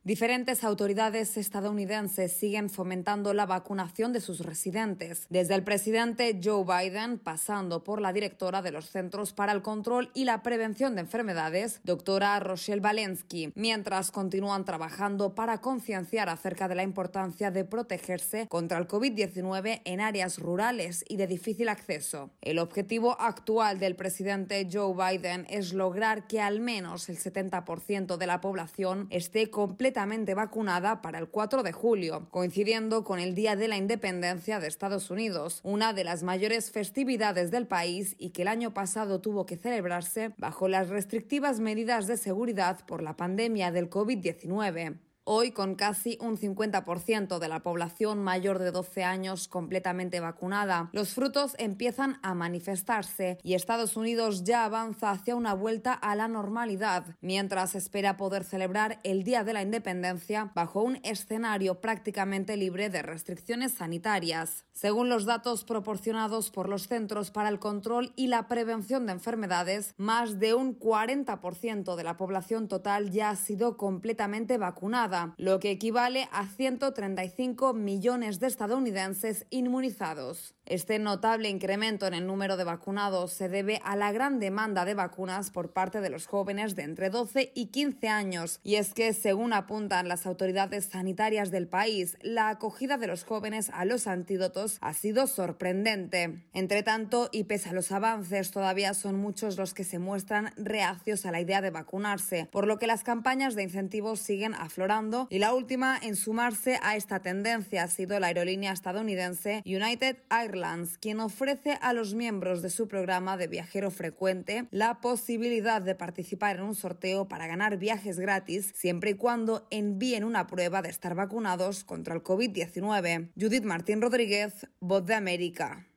Diferentes autoridades estadounidenses siguen fomentando la vacunación de sus residentes, desde el presidente Joe Biden, pasando por la directora de los Centros para el Control y la Prevención de Enfermedades, doctora Rochelle Walensky, mientras continúan trabajando para concienciar acerca de la importancia de protegerse contra el COVID-19 en áreas rurales y de difícil acceso. El objetivo actual del presidente Joe Biden es lograr que al menos el 70% de la población esté completamente vacunada para el 4 de julio, coincidiendo con el Día de la Independencia de Estados Unidos, una de las mayores festividades del país y que el año pasado tuvo que celebrarse bajo las restrictivas medidas de seguridad por la pandemia del COVID-19. Hoy, con casi un 50% de la población mayor de 12 años completamente vacunada, los frutos empiezan a manifestarse y Estados Unidos ya avanza hacia una vuelta a la normalidad, mientras espera poder celebrar el Día de la Independencia bajo un escenario prácticamente libre de restricciones sanitarias. Según los datos proporcionados por los Centros para el Control y la Prevención de Enfermedades, más de un 40% de la población total ya ha sido completamente vacunada, lo que equivale a 135 millones de estadounidenses inmunizados. Este notable incremento en el número de vacunados se debe a la gran demanda de vacunas por parte de los jóvenes de entre 12 y 15 años, y es que, según apuntan las autoridades sanitarias del país, la acogida de los jóvenes a los antídotos ha sido sorprendente. Entre tanto, y pese a los avances, todavía son muchos los que se muestran reacios a la idea de vacunarse, por lo que las campañas de incentivos siguen aflorando, y la última en sumarse a esta tendencia ha sido la aerolínea estadounidense United Airlines, quien ofrece a los miembros de su programa de viajero frecuente la posibilidad de participar en un sorteo para ganar viajes gratis siempre y cuando envíen una prueba de estar vacunados contra el COVID-19. Judith Martín Rodríguez, Voz de América.